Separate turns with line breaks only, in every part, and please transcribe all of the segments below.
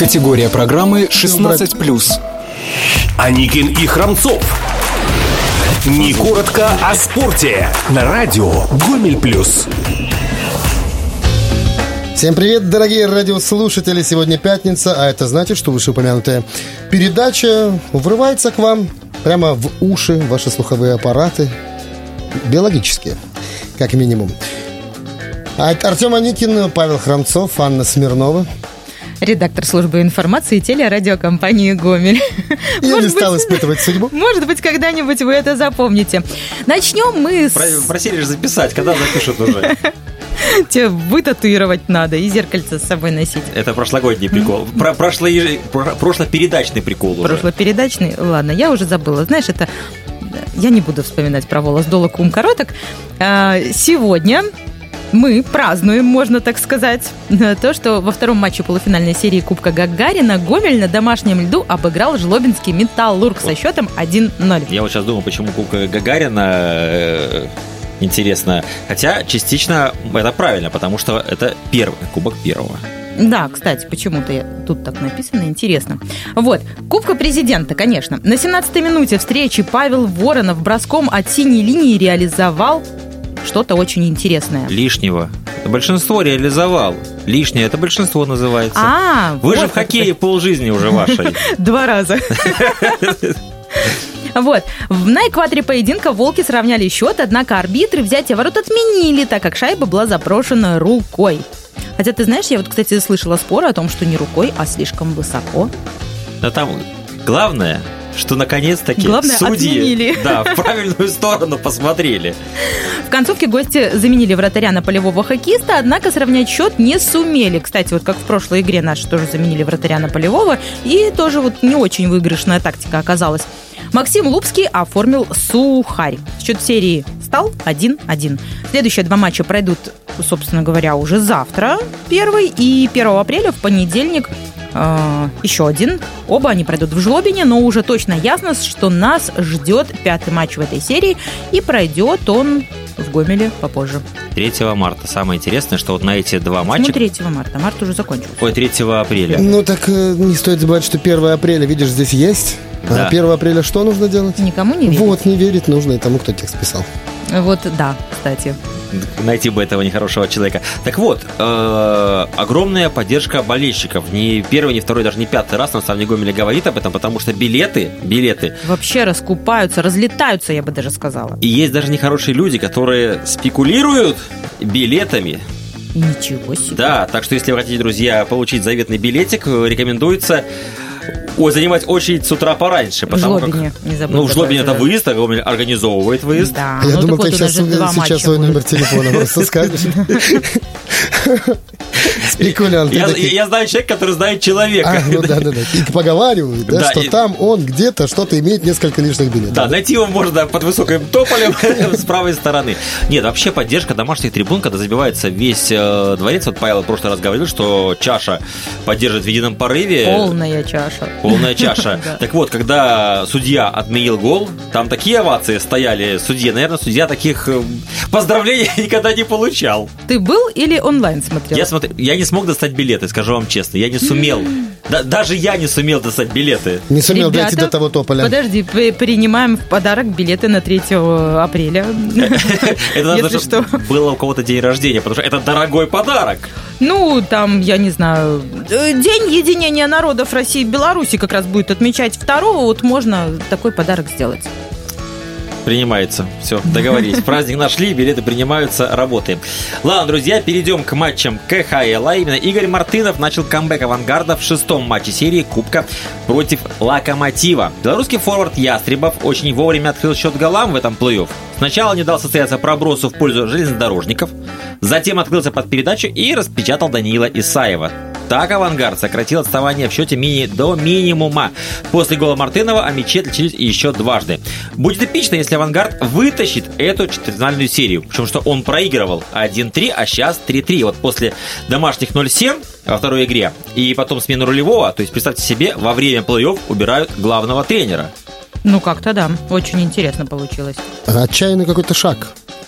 Категория программы 16+.
Аникин и Храмцов. Не коротко о спорте. На радио Гомель Плюс.
Всем привет, дорогие радиослушатели. Сегодня пятница, а это значит, что вышеупомянутая передача врывается к вам прямо в уши, в ваши слуховые аппараты. Биологические, как минимум. Артем Аникин, Павел Храмцов, Анна Смирнова.
Редактор службы информации телерадиокомпании «Гомель».
Я не стал испытывать судьбу.
Может быть, когда-нибудь вы это запомните. Начнем мы с...
Просили же записать, когда запишут уже.
Тебе вытатуировать надо и зеркальце с собой носить.
Это прошлогодний прикол. Прошлопередачный прикол уже.
Прошлопередачный? Ладно, я уже забыла. Знаешь, это... Я не буду вспоминать про волос долог, ум короток. Сегодня... Мы празднуем, можно так сказать, то, что во втором матче полуфинальной серии Кубка Гагарина Гомель на домашнем льду обыграл жлобинский «Металлург» со счетом 1-0.
Я вот сейчас думаю, почему Кубка Гагарина интересно. Хотя частично это правильно, потому что это первый Кубок первого.
Да, кстати, почему-то тут так написано, интересно. Вот, Кубка Президента, конечно. На 17-й минуте встречи Павел Воронов броском от синей линии реализовал что-то очень интересное.
Лишнего. Большинство реализовал. Лишнее, это большинство называется. Вы же в хоккее полжизни уже вашей.
2 раза. Вот. На экваторе поединка волки сравняли счет, однако арбитры взятие ворот отменили, так как шайба была запрошена рукой. Хотя, ты знаешь, я вот, кстати, слышала споры о том, что не рукой, а слишком высоко.
Но там главное... что наконец-таки судьи
отменили.
Да, в правильную сторону посмотрели.
В концовке гости заменили вратаря на полевого хоккеиста, однако сравнять счет не сумели. Кстати, вот как в прошлой игре наши тоже заменили вратаря на полевого, и тоже вот не очень выигрышная тактика оказалась. Максим Лупский оформил сухарь. Счет серии стал 1-1. Следующие 2 матча пройдут, собственно говоря, уже завтра, 1 и 1 апреля, в понедельник, еще один. Оба они пройдут в Жлобине, но уже точно ясно, что нас ждет 5-й матч в этой серии, и пройдет он в Гомеле попозже.
3 марта. Самое интересное, что вот на эти 2 матча...
3 марта. Март уже закончился.
Ой, 3 апреля.
Ну так не стоит забывать, что 1 апреля, видишь, здесь есть.
Да.
А 1 апреля что нужно делать?
Никому не верить.
Вот, не верить нужно и тому, кто текст писал.
Вот, да, кстати.
Найти бы этого нехорошего человека. Так вот, огромная поддержка болельщиков. Ни первый, ни второй, даже не 5-й раз на самом Гомеле говорит об этом, потому что билеты
вообще раскупаются, разлетаются, я бы даже сказала.
И есть даже нехорошие люди, которые спекулируют билетами.
Ничего себе.
Да, так что если вы хотите, друзья, получить заветный билетик, рекомендуется занимать очередь с утра пораньше.
В Жлобине, не забудь.
Ну, в Жлобине это выезд, а Гомель организовывает выезд.
Да.
Я думал, ты сейчас свой номер телефона просто скажешь. Спекулянт.
Я знаю человека, который знает человека.
Ну да. И поговаривают, что там он где-то что-то имеет несколько лишних билетов.
Да, найти его можно под высоким тополем с правой стороны. Нет, вообще поддержка домашних трибун, когда забивается весь дворец. Вот Павел в прошлый раз говорил, что чаша поддерживает в едином порыве.
Полная чаша.
Так вот, когда судья отменил гол, там такие овации стояли судье. Наверное, судья таких поздравлений никогда не получал.
Ты был или онлайн смотрел?
Я не смог достать билеты, скажу вам честно. Я не сумел. Даже я не сумел достать билеты.
Не сумел дойти до того тополя.
Подожди, принимаем в подарок билеты на 3 апреля.
Это надо, чтобы было у кого-то день рождения, потому что это дорогой подарок.
Ну, там, я не знаю, День единения народов России и Беларуси как раз будет отмечать 2-го, вот можно такой подарок сделать.
Принимается. Все, договорились. Праздник нашли, билеты принимаются, работаем. Ладно, друзья, перейдем к матчам КХЛ. Именно Игорь Мартынов начал камбэк «Авангарда» в 6-м матче серии Кубка против «Локомотива». Белорусский форвард Ястребов очень вовремя открыл счет голам в этом плей-офф. Сначала не дал состояться пробросу в пользу железнодорожников, затем открылся под передачу и распечатал Даниила Исаева. Так «Авангард» сократил отставание в счете до минимума. После гола Мартынова о мяче отличились еще дважды. Будет эпично, если «Авангард» вытащит эту четвертьфинальную серию. Причем, что он проигрывал 1-3, а сейчас 3-3. Вот после домашних 0-7 во второй игре и потом смену рулевого, то есть, представьте себе, во время плей-офф убирают главного тренера.
Ну, как-то да, очень интересно получилось.
Отчаянный какой-то шаг.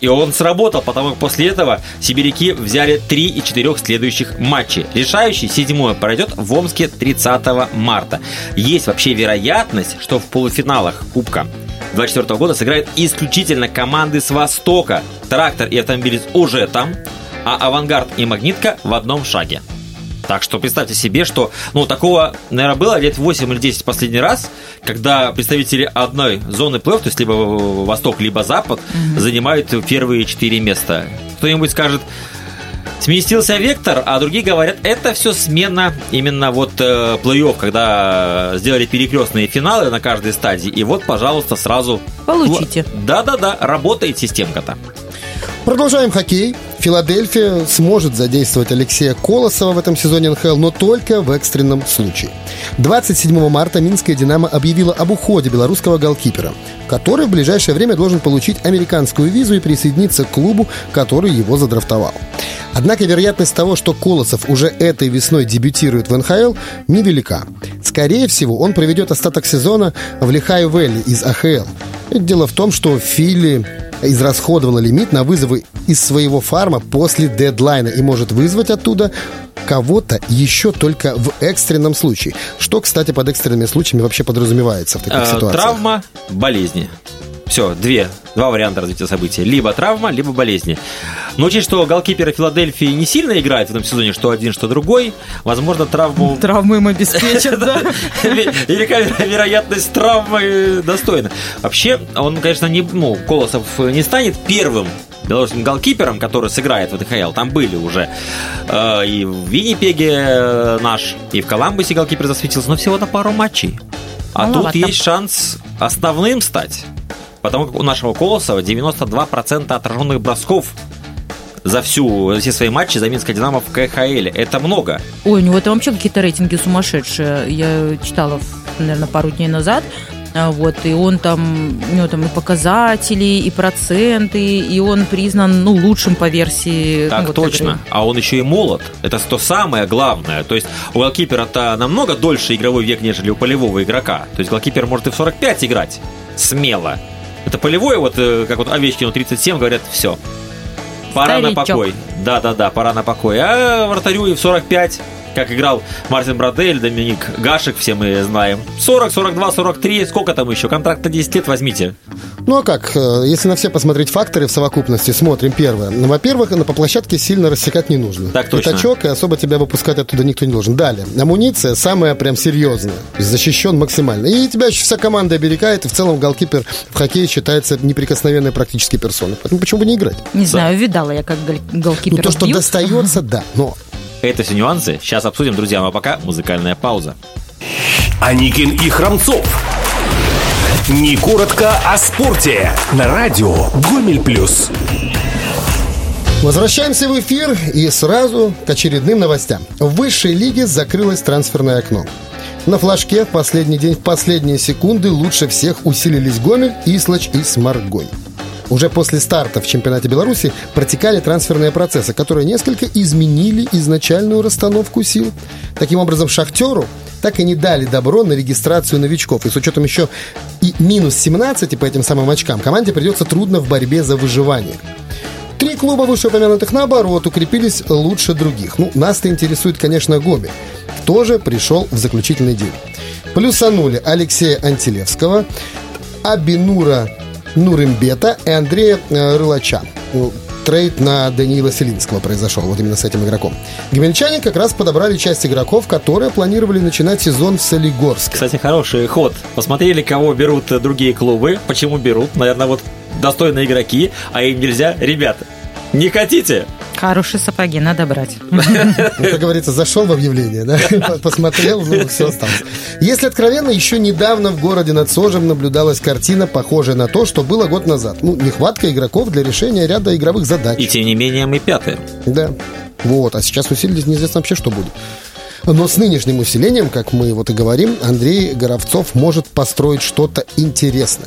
И он сработал, потому что после этого сибиряки взяли 3 из 4 следующих матчей. Решающий 7-й пройдет в Омске 30 марта. Есть вообще вероятность, что в полуфиналах Кубка 2024 года сыграют исключительно команды с Востока. Трактор и Автомобилист уже там, а Авангард и Магнитка в одном шаге. Так что представьте себе, что такого, наверное, было лет 8 или 10 последний раз, когда представители одной зоны плей-офф, то есть либо Восток, либо Запад, занимают первые 4 места. Кто-нибудь скажет, сместился вектор, а другие говорят, это все смена именно плей-офф, когда сделали перекрестные финалы на каждой стадии, и пожалуйста, сразу...
Получите.
Да-да-да, работает системка-то.
Продолжаем хоккей. Филадельфия сможет задействовать Алексея Колосова в этом сезоне НХЛ, но только в экстренном случае. 27 марта Минская «Динамо» объявила об уходе белорусского голкипера, который в ближайшее время должен получить американскую визу и присоединиться к клубу, который его задрафтовал. Однако вероятность того, что Колосов уже этой весной дебютирует в НХЛ, невелика. Скорее всего, он проведет остаток сезона в Лихай-Вэлли из АХЛ. Дело в том, что Филли израсходовала лимит на вызовы из своего фарма после дедлайна и может вызвать оттуда кого-то еще только в экстренном случае. Что, кстати, под экстренными случаями вообще подразумевается в таких ситуациях?
Травма, болезни. Все, два варианта развития событий. Либо травма, либо болезни. Но учесть, что голкиперы Филадельфии не сильно играют в этом сезоне, что один, что другой, возможно, травму...
Травмы им обеспечат, да.
Велика вероятность травмы достойна. Вообще, он, конечно, Колосов не станет первым белорусским голкипером, который сыграет в НХЛ. Там были уже и в Виннипеге наш, и в Коламбусе голкипер засветился, но всего на пару матчей. А тут есть шанс основным стать. Потому как у нашего Колосова 92% отраженных бросков за все свои матчи за Минское «Динамо» в КХЛ. Это много.
Ой, у него это вообще какие-то рейтинги сумасшедшие. Я читала, наверное, пару дней назад. И он там, у него там и показатели, и проценты, и он признан, лучшим по версии...
Так точно. Игры. А он еще и молод. Это то самое главное. То есть у голкипера-то намного дольше игровой век, нежели у полевого игрока. То есть голкипер может и в 45 играть. Смело. Это полевой, как Овечкину 37, говорят, все. Пора
Старичок.
На покой. Да-да-да, пора на покой. А вратарю и в 45, как играл Мартин Брадель, Доминик Гашек, все мы знаем. 40, 42, 43, сколько там еще? Контракт на 10 лет возьмите.
Ну а как? Если на все посмотреть факторы в совокупности, смотрим первое. Во-первых, по площадке сильно рассекать не нужно.
Так точно.
Пятачок, и особо тебя выпускать оттуда никто не должен. Далее. Амуниция самая прям серьезная. Защищен максимально. И тебя еще вся команда оберегает, и в целом голкипер в хоккее считается неприкосновенной практически персоной. Поэтому почему бы не играть?
Не знаю, видала я, как голкипер
то, что
бьют.
достается, да. Но...
Это все нюансы. Сейчас обсудим, друзья. Ну а пока музыкальная пауза.
Аникин и Храмцов. Не коротко о спорте. На радио Гомель Плюс.
Возвращаемся в эфир и сразу к очередным новостям. В высшей лиге закрылось трансферное окно. На флажке в последний день, в последние секунды лучше всех усилились Гомель, Ислач и Сморгонь. Уже после старта в чемпионате Беларуси протекали трансферные процессы, которые несколько изменили изначальную расстановку сил. Таким образом, «Шахтеру» так и не дали добро на регистрацию новичков. И с учетом еще и минус 17 по этим самым очкам, команде придется трудно в борьбе за выживание. 3 клуба вышеупомянутых, наоборот, укрепились лучше других. Нас-то интересует, конечно, Гомель. Кто же пришел в заключительный день? Плюсанули Алексея Антилевского, Абинура Нурымбета и Андрея Рылача. Трейд на Даниила Селинского произошел вот именно с этим игроком. Гомельчане как раз подобрали часть игроков, которые планировали начинать сезон в Солигорске.
Кстати, хороший ход. Посмотрели, кого берут другие клубы, почему берут. Наверное, достойные игроки, а им нельзя. Ребята, не хотите?
Хорошие сапоги надо брать.
Как говорится, зашел в объявление, да? Посмотрел, все осталось. Если откровенно, еще недавно в городе над Сожем наблюдалась картина, похожая на то, что было год назад. Нехватка игроков для решения ряда игровых задач.
И тем не менее мы 5-е.
Да. А сейчас усилились, неизвестно вообще, что будет. Но с нынешним усилением, как мы и говорим, Андрей Горовцов может построить что-то интересное.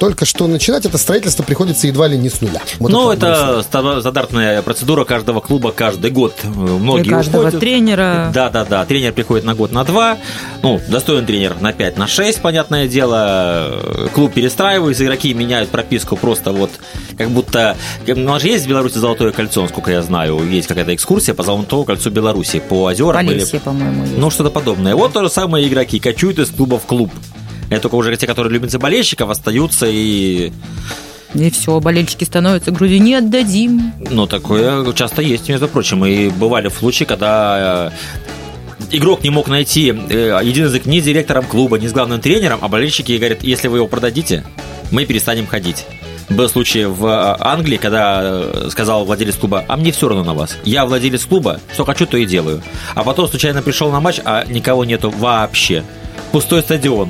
только что начинать это строительство приходится едва ли не с нуля. Вот
ну, это стандартная процедура каждого клуба каждый год. Многие
и каждого
уходят.
Тренера.
Да. Тренер приходит на год, на 2. Ну, достойный тренер на 5, на 6, понятное дело. Клуб перестраивается, игроки меняют прописку просто вот как будто... У нас же есть в Беларуси Золотое кольцо, насколько я знаю. Есть какая-то экскурсия по Золотому кольцу Беларуси, по озерам.
Полесье, по-моему, есть.
Ну, что-то подобное. Вот то же самое игроки кочуют из клуба в клуб. Это только уже те, которые любят болельщиков, остаются и
все, болельщики становятся, груди не отдадим.
Ну, такое часто есть, между прочим. И бывали случаи, когда игрок не мог найти единый язык ни с директором клуба, ни с главным тренером, а болельщики говорят, если вы его продадите, мы перестанем ходить. Был случай в Англии, когда сказал владелец клуба, а мне все равно на вас. Я владелец клуба, что хочу, то и делаю. А потом случайно пришел на матч, а никого нету вообще. Пустой стадион.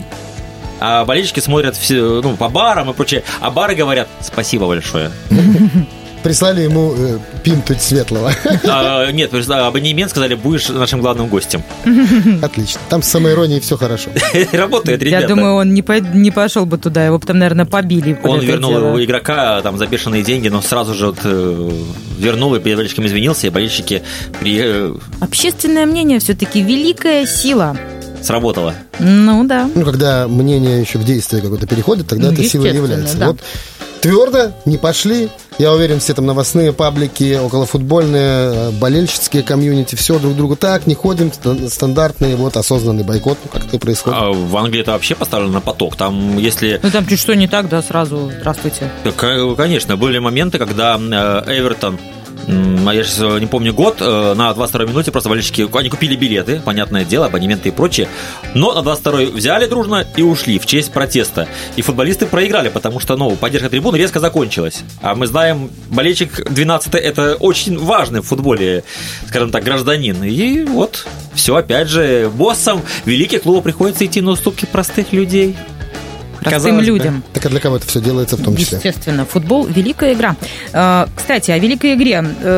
А болельщики смотрят все, по барам и прочее. А бары говорят, спасибо большое.
Прислали ему пинту светлого.
Нет, абонемент сказали, будешь нашим главным гостем.
Отлично. Там с самоиронией все хорошо.
Работает, ребята.
Я думаю, он не пошел бы туда, его бы там, наверное, побили.
Он вернул игрока там за бешеные деньги, но сразу же вернул и перед болельщиками извинился, и болельщики
Общественное мнение все-таки великая сила.
Сработало.
Ну да.
Когда мнение еще в действие какое-то переходит, тогда это силой является.
Да.
Вот твердо не пошли. Я уверен, все там новостные паблики, околофутбольные, болельщицкие комьюнити, все друг другу так, не ходим, стандартный осознанный бойкот, как это происходит.
А в Англии это вообще поставлено на поток. Там, если...
Ну там чуть что не так, да, сразу здравствуйте.
Конечно, были моменты, когда Эвертон, я сейчас не помню год, на 22-й минуте просто болельщики, они купили билеты, понятное дело, абонементы и прочее, но на 22-й взяли дружно и ушли в честь протеста. И футболисты проиграли, потому что, поддержка трибуны резко закончилась. А мы знаем, болельщик 12-й это очень важный в футболе, скажем так, гражданин. И вот, все опять же, боссам великих клубов приходится идти на уступки простых людей.
Простым людям.
Так а для кого это все делается в том числе?
Естественно, футбол – великая игра. Кстати, о великой игре.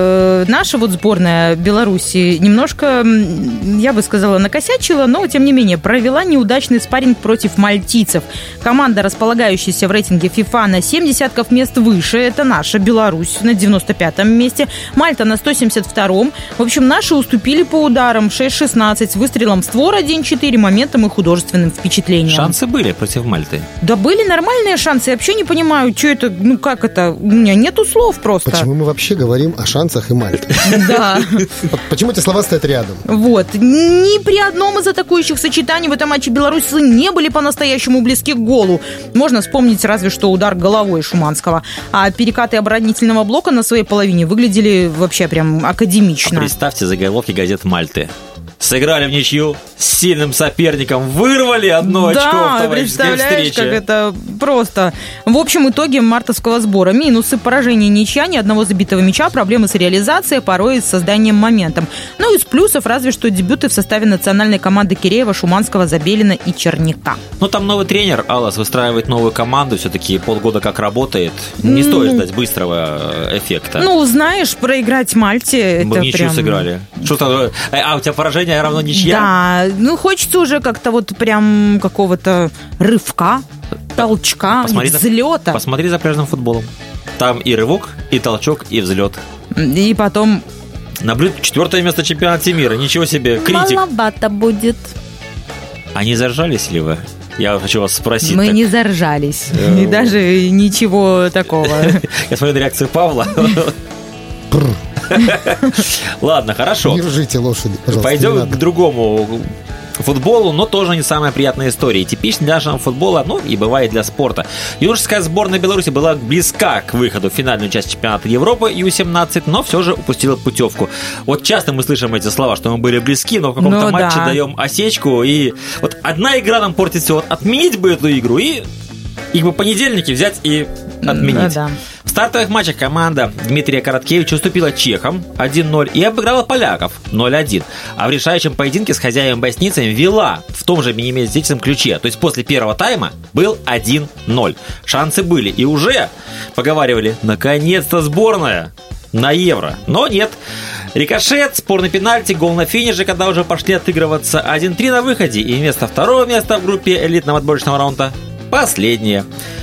Наша сборная Беларуси немножко, я бы сказала, накосячила, но, тем не менее, провела неудачный спарринг против мальтийцев. Команда, располагающаяся в рейтинге FIFA на 7 десятков мест выше, это наша Беларусь на 95-м месте, Мальта на 172-м. В общем, наши уступили по ударам 6-16, выстрелом в створ 1-4, моментом и художественным впечатлением.
Шансы были против Мальты.
Да были нормальные шансы. Я вообще не понимаю, что это, как это. У меня нету слов просто.
Почему мы вообще говорим о шансах и Мальте?
Да.
Почему эти слова стоят рядом?
Вот. Ни при одном из атакующих сочетаний в этом матче белорусы не были по-настоящему близки к голу. Можно вспомнить разве что удар головой Шуманского. А перекаты оборонительного блока на своей половине выглядели вообще прям академично.
Представьте заголовки газет Мальты. Сыграли в ничью с сильным соперником, вырвали одно очко в товарищеской встрече.
Как это просто. В общем итоге мартовского сбора: минусы: поражение, ничья, ни одного забитого мяча, проблемы с реализацией, порой с созданием моментом. Ну, из плюсов разве что дебюты в составе национальной команды Киреева, Шуманского, Забелина и Черняка.
Ну, там новый тренер, Алас, выстраивает новую команду, все-таки полгода как работает. Не стоит ждать быстрого эффекта.
Ну, знаешь, проиграть Мальте,
мы
это
ничью
прям...
сыграли. Что-то... у тебя поражение равно ничья?
Да, хочется уже как-то прям какого-то рывка, толчка, взлета.
Посмотри за пляжным футболом. Там и рывок, и толчок, и взлет.
И потом...
Наблюд 4-е место в чемпионате мира. Ничего себе, критик.
Маловато будет.
А не заржались ли вы? Я хочу вас спросить.
Мы не заржались. И даже ничего такого.
Я смотрю на реакцию Павла. Ладно, хорошо.
Не ржите лошади, пожалуйста.
Пойдем к другому футболу, но тоже не самая приятная история. Типичная для нашего футбола, и бывает для спорта. Юношеская сборная Беларуси была близка к выходу в финальную часть чемпионата Европы Ю-17, но все же упустила путевку. Вот часто мы слышим эти слова, что мы были близки, но в каком-то матче даем осечку, и вот одна игра нам портит все. Вот отменить бы эту игру, и их бы понедельники взять и отменить.
Да.
В стартовых матчах команда Дмитрия Короткевича уступила чехам 1-0 и обыграла поляков 0-1. А в решающем поединке с хозяевами-боснийцами вела в том же минимизированном ключе. То есть после первого тайма был 1-0. Шансы были. И уже поговаривали, наконец-то сборная на Евро. Но нет. Рикошет, спорный пенальти, гол на финише, когда уже пошли отыгрываться 1-3 на выходе. И вместо второго места в группе элитного отборочного раунда последнее.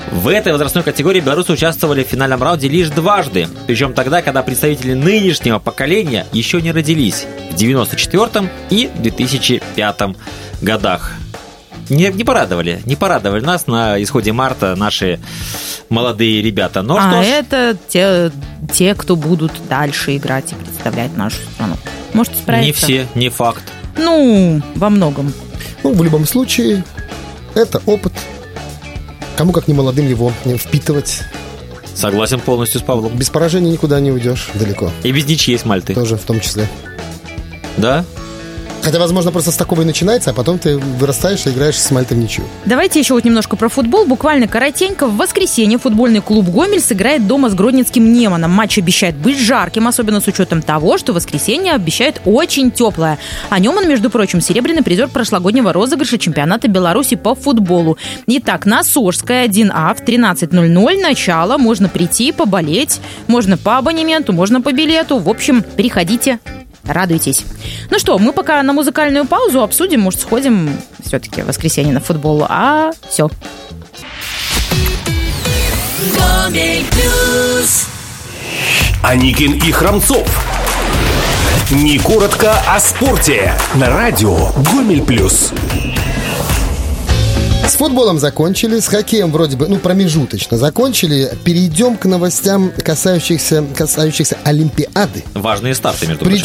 В этой возрастной категории белорусы участвовали в финальном раунде лишь дважды. Причем тогда, когда представители нынешнего поколения еще не родились. В 1994 и 2005 годах. Не порадовали нас на исходе марта наши молодые ребята. Но что ж...
это те, кто будут дальше играть и представлять нашу страну. Может, справиться?
Не все, не факт.
Во многом.
В любом случае, это опыт. Кому как не молодым его впитывать.
Согласен полностью с Павлом.
Без поражений никуда не уйдешь далеко.
И без ничьей с Мальтой.
Тоже в том числе.
Да?
Хотя, возможно, просто с такого и начинается, а потом ты вырастаешь и играешь с Мальтой в ничью.
Давайте еще немножко про футбол. Буквально коротенько. В воскресенье футбольный клуб «Гомель» сыграет дома с гродненским «Неманом». Матч обещает быть жарким, особенно с учетом того, что воскресенье обещает очень теплое. А «Неман», между прочим, серебряный призер прошлогоднего розыгрыша чемпионата Беларуси по футболу. Итак, на Сожская 1А в 13:00 начало. Можно прийти, поболеть. Можно по абонементу, можно по билету. В общем, приходите. Радуйтесь. Ну что, мы пока на музыкальную паузу обсудим, может, сходим все-таки в воскресенье на футбол, все.
Аникин и Храмцов. Не коротко о спорте. На радио Гомель Плюс.
С футболом закончили, с хоккеем вроде бы, промежуточно закончили. Перейдем к новостям, касающихся Олимпиады.
Важные старты, между прочим.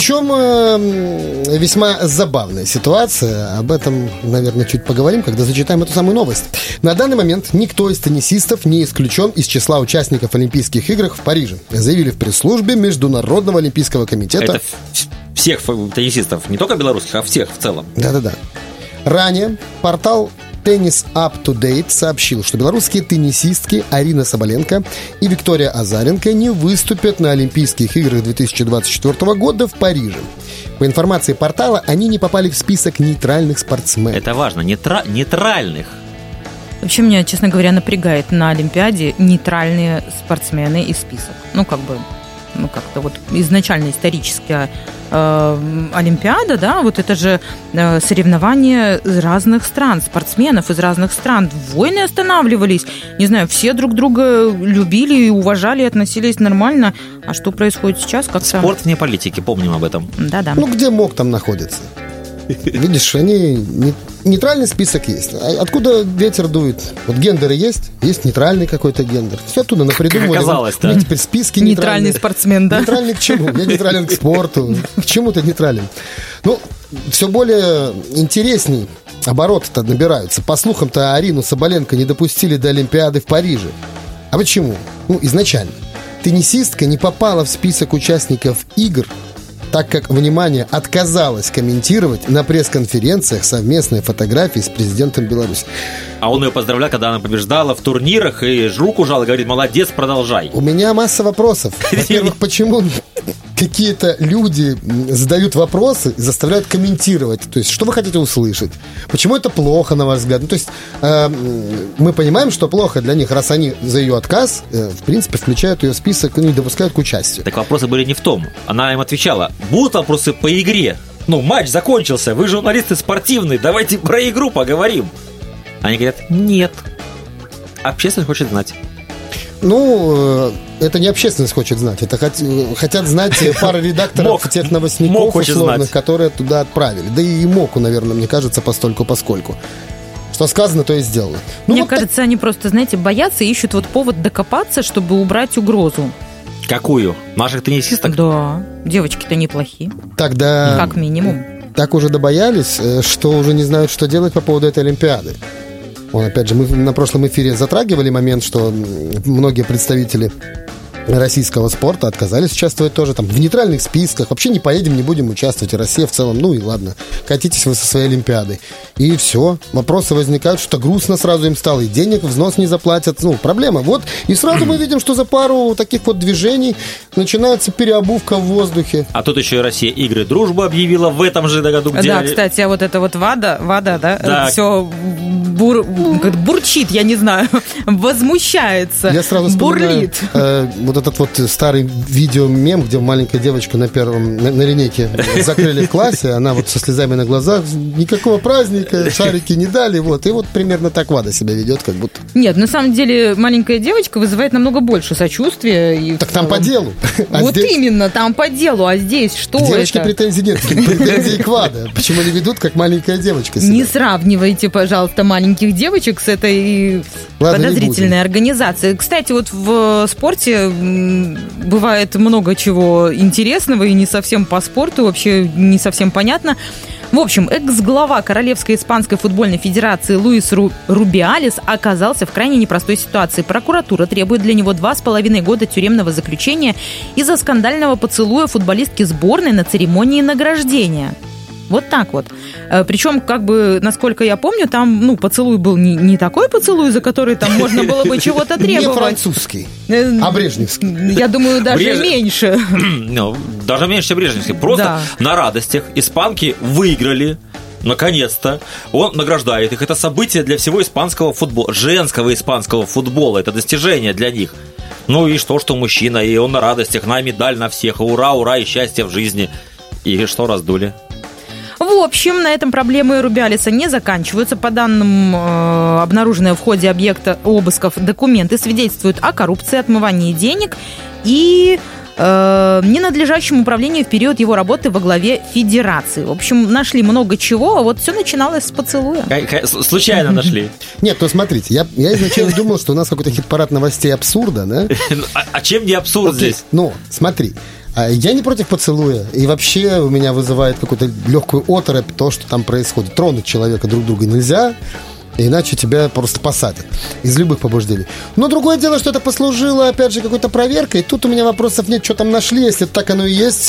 Причем весьма забавная ситуация. Об этом, наверное, чуть поговорим, когда зачитаем эту самую новость. На данный момент никто из теннисистов не исключен из числа участников Олимпийских игр в Париже. Заявили в пресс-службе Международного олимпийского комитета.
Это всех теннисистов, не только белорусских, а всех в целом.
Да-да-да. Ранее портал Tennis Up to Date сообщил, что белорусские теннисистки Арина Соболенко и Виктория Азаренко не выступят на Олимпийских играх 2024 года в Париже. По информации портала, они не попали в список нейтральных спортсменов.
Это важно, нейтральных.
Вообще, меня, честно говоря, напрягает на Олимпиаде нейтральные спортсмены и список. Как-то вот изначально историческая Олимпиада, да, вот это же соревнования разных стран, спортсменов из разных стран. Войны останавливались, не знаю, все друг друга любили и уважали, относились нормально. А что происходит сейчас? Как-то...
Спорт вне политики, помним об этом.
Да-да.
Где мог, там находится. Видишь, нейтральный список есть. Откуда ветер дует? Вот гендеры есть нейтральный какой-то гендер. Все оттуда напридумывали.
Оказалось-то.
У меня теперь списки
нейтральный спортсмен, да?
Нейтральный к чему? Я нейтрален к спорту. К чему-то нейтрален. Все более интересней обороты-то набираются. По слухам-то, Арину Соболенко не допустили до Олимпиады в Париже. А почему? Изначально. Теннисистка не попала в список участников игр, так как, внимание, отказалась комментировать на пресс-конференциях совместные фотографии с президентом Беларуси.
А он ее поздравлял, когда она побеждала в турнирах, и руку жал, и говорит: молодец, продолжай.
У меня масса вопросов. Во-первых, почему какие-то люди задают вопросы и заставляют комментировать? То есть, что вы хотите услышать? Почему это плохо, на ваш взгляд? Мы понимаем, что плохо для них, раз они за ее отказ, в принципе, включают ее в список и не допускают к участию.
Так вопросы были не в том. Она им отвечала: будут вопросы по игре. Матч закончился, вы журналисты спортивные, давайте про игру поговорим. Они говорят: нет. Общественность хочет знать.
Это не общественность хочет знать. Это хотят знать пара редакторов тех новостников условных, которые туда отправили. Да и МОКу, наверное, мне кажется, постольку-поскольку. Что сказано, то и сделано.
Мне кажется, они просто, боятся и ищут повод докопаться, чтобы убрать угрозу.
Какую? Наших теннисисток?
Да, девочки-то неплохие.
Тогда...
Как минимум.
Так уже добоялись, что уже не знают, что делать по поводу этой Олимпиады. Опять же, мы на прошлом эфире затрагивали момент, что многие представители российского спорта отказались участвовать тоже в нейтральных списках. Вообще не поедем, не будем участвовать. И Россия в целом, и ладно, катитесь вы со своей Олимпиадой. И все. Вопросы возникают, что грустно сразу им стало. И денег взнос не заплатят. Проблема. И сразу мы видим, что за пару таких движений начинается переобувка в воздухе.
А тут еще и Россия игры дружбы объявила в этом же году.
Да, кстати, а это ВАДА, да? Все бурчит, я не знаю, возмущается,
я сразу
бурлит.
вот этот вот старый видео-мем, где маленькая девочка на линейке закрыли в классе, она вот со слезами на глазах, никакого праздника, шарики не дали, вот, и вот примерно так Вада себя ведет, как будто.
Нет, на самом деле маленькая девочка вызывает намного больше сочувствия.
Так там по делу.
Вот именно, там по делу, а здесь что это?
Девочки претензий нет, претензий к Вада. Почему не ведут, как маленькая девочка себя?
Не сравнивайте, пожалуйста, маленьких девочек с этой подозрительной организацией. Кстати, вот в спорте бывает много чего интересного и не совсем по спорту, вообще не совсем понятно. В общем, экс-глава Королевской испанской футбольной федерации Луис Рубиалес оказался в крайне непростой ситуации. Прокуратура требует для него 2,5 года тюремного заключения из-за скандального поцелуя футболистки сборной на церемонии награждения. Вот так вот. Причем, как бы, насколько я помню, там, поцелуй был не такой поцелуй, за который там можно было бы чего-то требовать.
Не французский, а брежневский.
Я думаю, даже меньше.
Даже меньше, чем брежневский. Просто на радостях испанки выиграли. Наконец-то. Он награждает их. Это событие для всего испанского футбола, женского испанского футбола. Это достижение для них. Ну и что мужчина, и он на радостях, на медаль на всех. Ура, ура, и счастье в жизни. И что раздули?
В общем, на этом проблемы Рубиалеса не заканчиваются. По данным, обнаруженные в ходе объекта обысков документы свидетельствуют о коррупции, отмывании денег и ненадлежащем управлении в период его работы во главе федерации. В общем, нашли много чего, а вот все начиналось с поцелуя.
Случайно нашли.
Нет, смотрите, я изначально думал, что у нас какой-то хит-парад новостей абсурда, да?
А чем не абсурд здесь?
Смотри. Я не против поцелуя, и вообще у меня вызывает какую-то легкую оторопь то, что там происходит. Тронуть человека друг друга нельзя, иначе тебя просто посадят из любых побуждений. Но другое дело, что это послужило, опять же, какой-то проверкой. И тут у меня вопросов нет, что там нашли, если так оно и есть.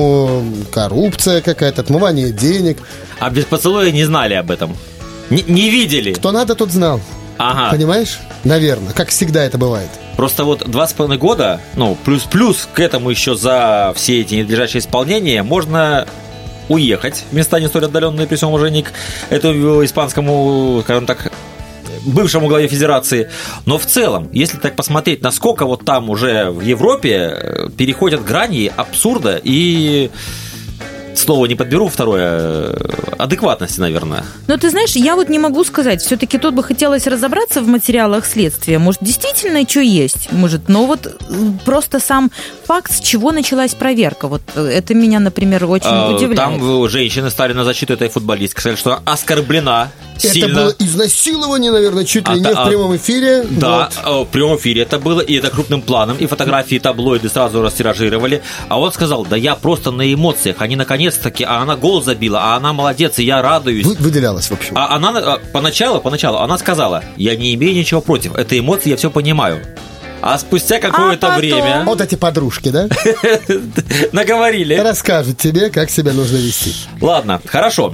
Коррупция какая-то, отмывание денег. А
без поцелуя не знали об этом? Не видели?
Кто надо, тот знал.
Ага.
Понимаешь? Наверное, как всегда это бывает.
Просто вот 2,5 года, плюс к этому еще за все эти ненадлежащие исполнения можно уехать в места не столь отдаленные при всем уважении к этому испанскому, скажем так, бывшему главе федерации. Но в целом, если так посмотреть, насколько вот там уже в Европе переходят грани абсурда и... Слово не подберу, второе, адекватности, наверное.
Но ты знаешь, я вот не могу сказать. Все-таки тут бы хотелось разобраться в материалах следствия. Может, действительно что есть? Может, просто сам факт, с чего началась проверка. Вот это меня, например, очень удивляет.
Там женщины стали на защиту этой футболистки, сказали, что оскорблена сильно.
Это было изнасилование, наверное, чуть ли не в прямом эфире.
Да, в прямом эфире это было, и это крупным планом, и фотографии таблоиды сразу растиражировали. А он сказал, да я просто на эмоциях, они наконец-таки, а она гол забила, а она молодец, и я радуюсь.
Выделялась, в общем.
А она поначалу она сказала, я не имею ничего против, это эмоции, я все понимаю. А спустя какое-то время...
Вот эти подружки, да?
Наговорили.
Расскажут тебе, как себя нужно вести.
Ладно, хорошо.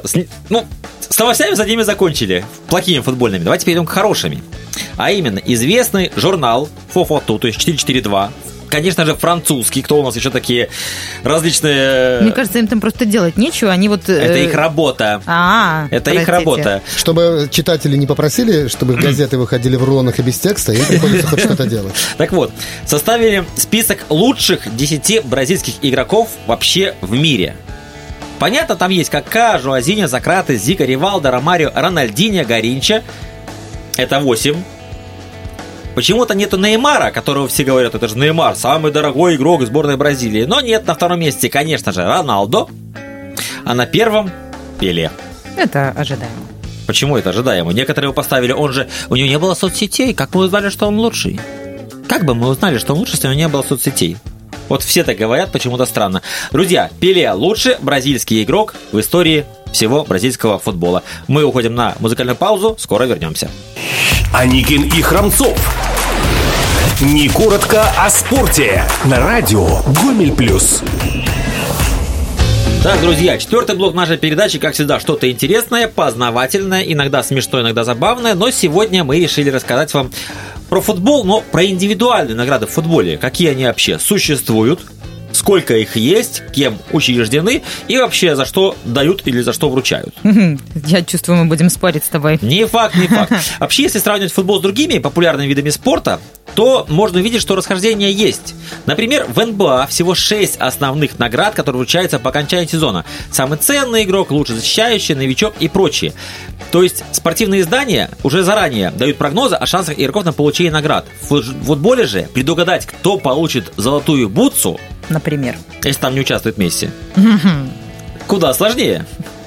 С новостями за ними закончили. Плохими футбольными. Давайте перейдем к хорошими. А именно, известный журнал Фо-Фо-Ту, то есть 442. Конечно же, французский. Кто у нас еще такие различные...
Мне кажется, им там просто делать нечего. Они вот...
Это их работа. Это их работа.
Чтобы читатели не попросили, чтобы газеты выходили в рулонах и без текста, им приходится хоть что-то делать.
Так вот, составили список лучших 10 бразильских игроков вообще в мире. Понятно, там есть Кака, Жуазиньо, Сократе, Зика, Ривалдо, Ромарио, Рональдиньо, Гаринча. Это 8. Почему-то нету Неймара, которого все говорят, это же Неймар, самый дорогой игрок сборной Бразилии. Но нет, на втором месте, конечно же, Роналдо. А на первом Пеле.
Это ожидаемо.
Почему это ожидаемо? Некоторые его поставили, у него не было соцсетей. Как мы узнали, что он лучший? Как бы мы узнали, что он лучший, если у него не было соцсетей? Вот все так говорят, почему-то странно. Друзья, Пеле лучший бразильский игрок в истории всего бразильского футбола. Мы уходим на музыкальную паузу, скоро вернемся.
Аникин и Храмцов. Не коротко о спорте. На радио Гомель Плюс.
Так, друзья, 4-й блок нашей передачи, как всегда, что-то интересное, познавательное, иногда смешное, иногда забавное. Но сегодня мы решили рассказать вам про футбол, но про индивидуальные награды в футболе. Какие они вообще существуют, сколько их есть, кем учреждены и вообще за что дают или за что вручают.
Я чувствую, мы будем спорить с тобой.
Не факт. Вообще, если сравнивать футбол с другими популярными видами спорта, то можно увидеть, что расхождение есть. Например, в НБА всего 6 основных наград, которые вручаются по окончании сезона. Самый ценный игрок, лучший защищающий, новичок и прочие. То есть спортивные издания уже заранее дают прогнозы о шансах игроков на получение наград. В футболе же предугадать, кто получит золотую бутсу,
например,
если там не участвует Месси, куда сложнее.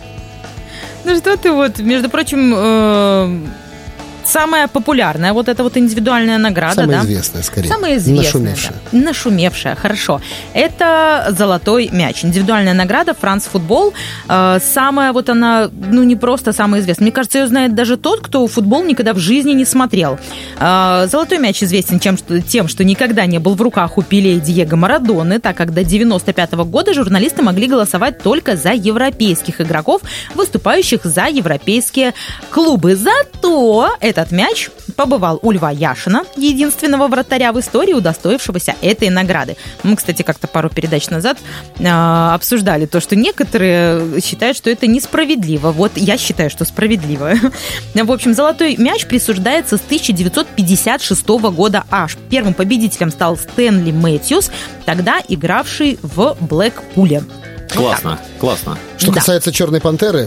Ну что ты вот, между прочим, самая популярная вот эта вот индивидуальная награда,
самая
да?
известная, скорее.
Самая известная,
нашумевшая.
Да. Нашумевшая, хорошо. Это золотой мяч. Индивидуальная награда France Football. Самая вот она, ну не просто самая известная. Мне кажется, ее знает даже тот, кто футбол никогда в жизни не смотрел. Золотой мяч известен тем, что никогда не был в руках у Пеле и Диего Марадоны, так как до 1995 года журналисты могли голосовать только за европейских игроков, выступающих за европейские клубы. Зато этот мяч побывал у Льва Яшина, единственного вратаря в истории, удостоившегося этой награды. Мы, кстати, как-то пару передач назад обсуждали то, что некоторые считают, что это несправедливо. Вот я считаю, что справедливо. В общем, золотой мяч присуждается с 1956 года аж. Первым победителем стал Стэнли Мэтьюс, тогда игравший в Блэкпуле.
Классно, классно.
Что касается «Черной пантеры»,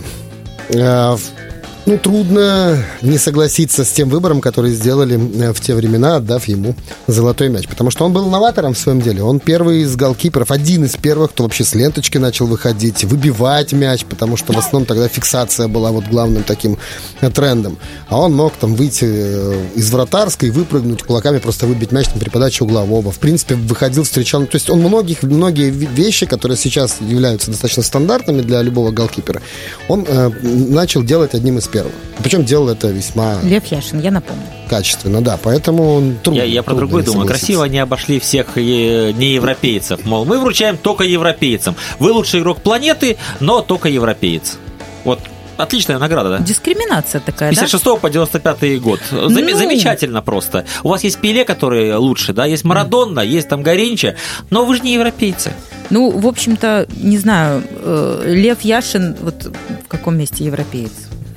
ну, трудно не согласиться с тем выбором, который сделали в те времена, отдав ему золотой мяч. Потому что он был новатором в своем деле. Он первый из голкиперов, один из первых, кто вообще с ленточки начал выходить, выбивать мяч, потому что в основном тогда фиксация была вот главным таким трендом. А он мог там выйти из вратарской, выпрыгнуть кулаками, просто выбить мяч там, при подаче углового. В принципе, выходил, встречал. То есть он многие вещи, которые сейчас являются достаточно стандартными для любого голкипера, он начал делать одним из первых. Причем делал это весьма...
Лев Яшин, я напомню.
Качественно, да, поэтому трудно.
Я про другое думаю. Красиво они обошли всех неевропейцев. Мол, мы вручаем только европейцам. Вы лучший игрок планеты, но только европеец. Вот отличная награда, да?
Дискриминация такая,
56 по 95 год. Замечательно просто. У вас есть Пеле, который лучше, да, есть Марадонна, есть там Гаринча, но вы же не европейцы.
Ну, в общем-то, не знаю, Лев Яшин, вот в каком месте европеец?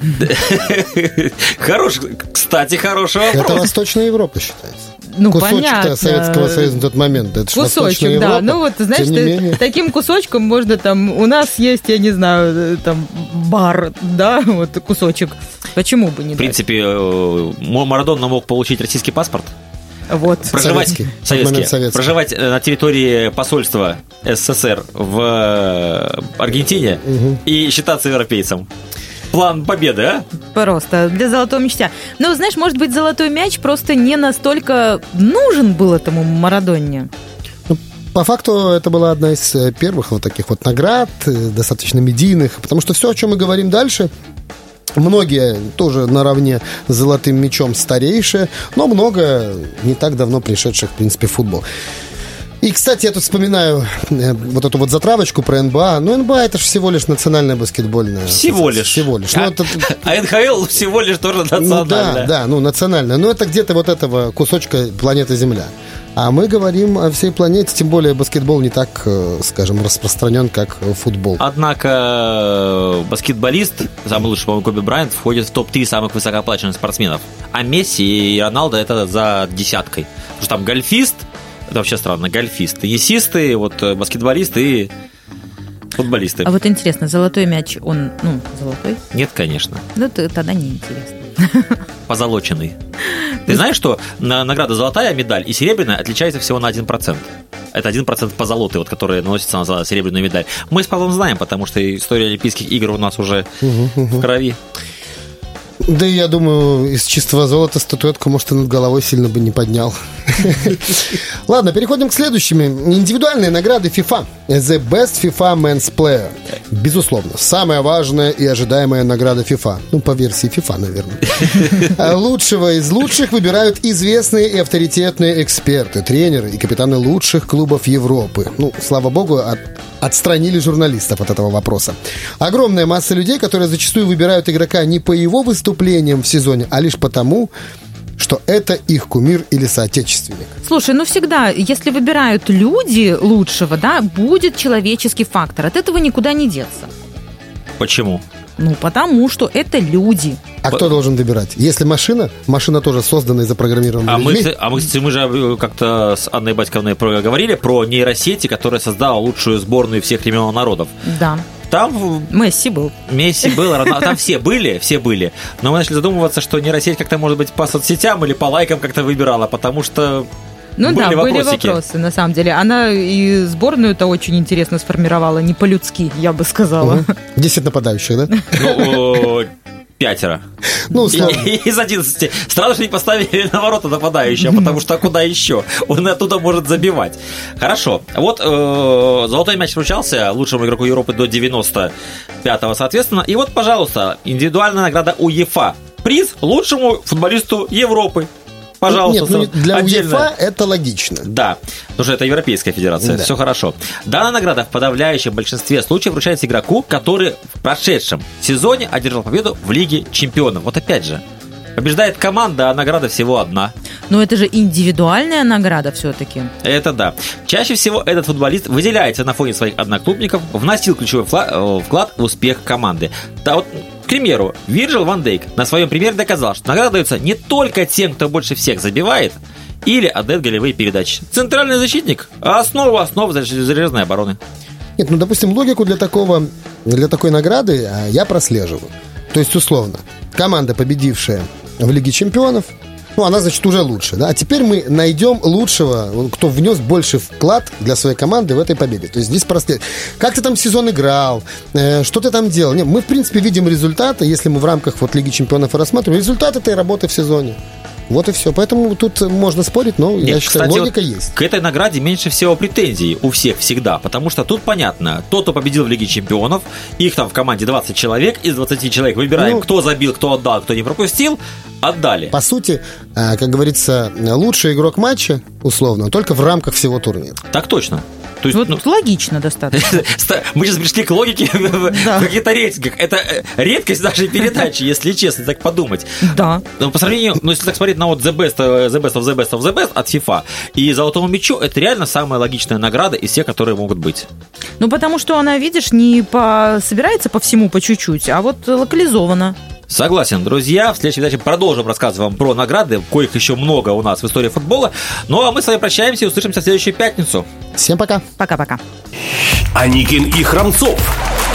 Кстати, хороший вопрос.
Это Восточная Европа считается.
Ну,
кусочек-то
понятно.
Советского Союза на тот момент. Это
кусочек, да. Ну вот, знаешь, таким кусочком можно там... У нас есть, я не знаю, там бар, да, вот кусочек. Почему бы не дать?
В принципе, Марадонна мог получить российский паспорт.
Вот.
Проживать на территории посольства СССР в Аргентине и считаться европейцем. План победы, а?
Просто для золотого мяча. Но, знаешь, может быть, золотой мяч просто не настолько нужен был этому Марадонне.
По факту это была одна из первых вот таких вот наград, достаточно медийных, потому что все, о чем мы говорим дальше, многие тоже наравне с золотым мячом старейшие, но много не так давно пришедших, в принципе, в футбол. И, кстати, я тут вспоминаю вот эту вот затравочку про НБА. Ну, НБА это же всего лишь национальная баскетбольная.
Всего лишь. А НХЛ всего лишь тоже национальная.
Да, национальная. Но это где-то вот этого кусочка планеты Земля. А мы говорим о всей планете, тем более баскетбол не так, скажем, распространен, как футбол.
Однако баскетболист, самый лучший, по-моему, Коби Брайант, входит в топ-3 самых высокооплачиваемых спортсменов. А Месси и Роналдо это за десяткой. Потому что там гольфист, это вообще странно, гольфист, теннисисты, вот баскетболисты и футболисты.
А вот интересно, золотой мяч, он, золотой?
Нет, конечно.
Ну, тогда неинтересно.
Позолоченный. Ты знаешь, что награда золотая, медаль и серебряная отличается всего на 1%. Это 1% позолоты, вот, который наносится на серебряную медаль. Мы с Павлом знаем, потому что история Олимпийских игр у нас уже в крови.
Да и я думаю, из чистого золота статуэтку, может, и над головой сильно бы не поднял. Ладно, переходим к следующим. Индивидуальные награды FIFA. The Best FIFA Men's Player. Безусловно, самая важная и ожидаемая награда FIFA. Ну, по версии FIFA, наверное. Лучшего из лучших выбирают известные и авторитетные эксперты, тренеры и капитаны лучших клубов Европы. Ну, слава богу, отстранили журналистов от этого вопроса. Огромная масса людей, которые зачастую выбирают игрока не по его выступлениям в сезоне, а лишь потому, что это их кумир или соотечественник.
Слушай, всегда, если выбирают люди лучшего, да, будет человеческий фактор. От этого никуда не деться.
Почему?
Ну, потому что это люди.
А кто должен выбирать? Если машина тоже создана и запрограммирована людьми.
Мы же как-то с Анной Батьковной говорили про нейросети, которая создала лучшую сборную всех времен и народов.
Да.
Там
Месси был,
там все были. Но мы начали задумываться, что нейросеть как-то, может быть, по соцсетям или по лайкам как-то выбирала, потому что были
вопросы, на самом деле. Она и сборную-то очень интересно сформировала, не по-людски, я бы сказала.
10 нападающих, да?
5.
Из
11. Странно, что не поставили на ворота нападающего, потому что куда еще? Он оттуда может забивать. Хорошо. Вот золотой мяч вручался лучшему игроку Европы до 95-го, соответственно. И вот, пожалуйста, индивидуальная награда УЕФА. Приз лучшему футболисту Европы. Пожалуйста.
Нет, для УЕФА это логично.
Да, потому что это Европейская федерация, все хорошо. Данная награда в подавляющем большинстве случаев вручается игроку, который в прошедшем сезоне одержал победу в Лиге чемпионов. Вот опять же, побеждает команда, а награда всего одна.
Но это же индивидуальная награда все-таки.
Это да. Чаще всего этот футболист выделяется на фоне своих одноклубников, вносил ключевой вклад в успех команды. Да, вот, к примеру, Вирджил ван Дейк на своем примере доказал, что награда дается не только тем, кто больше всех забивает или отдает голевые передачи. Центральный защитник – основа железной обороны.
Нет, допустим, логику для такой награды я прослеживаю. То есть, условно, команда, победившая в Лиге чемпионов, она, значит, уже лучше, да? А теперь мы найдем лучшего, кто внес больше вклад для своей команды в этой победе. То есть здесь проследить. Как ты там сезон играл, что ты там делал? Нет, мы, в принципе, видим результаты, если мы в рамках Лиги чемпионов и рассматриваем результаты этой работы в сезоне. Вот и все. Поэтому тут можно спорить, но я считаю,
кстати,
логика есть.
К этой награде меньше всего претензий у всех всегда, потому что тут понятно, тот, кто победил в Лиге чемпионов, их там в команде 20 человек, из 20 человек выбираем, кто забил, кто отдал, кто не пропустил, отдали.
По сути, как говорится, лучший игрок матча, условно, только в рамках всего турнира.
Так точно.
То есть, логично достаточно.
Мы сейчас пришли к логике в каких-то рейтингах. Это редкость нашей передачи, если честно, так подумать.
Да.
Но по сравнению, если так смотреть на The Best of the Best от FIFA и Золотому мячу, это реально самая логичная награда из всех, которые могут быть.
Потому что она, видишь, не собирается по всему по чуть-чуть, а вот локализована.
Согласен, друзья. В следующей передаче продолжим рассказывать вам про награды, коих еще много у нас в истории футбола. Ну, а мы с вами прощаемся и услышимся в следующую пятницу.
Всем пока.
Пока-пока.
Аникин и Храмцов.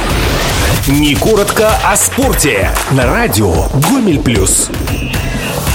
Не коротко о спорте. На радио Гомель+.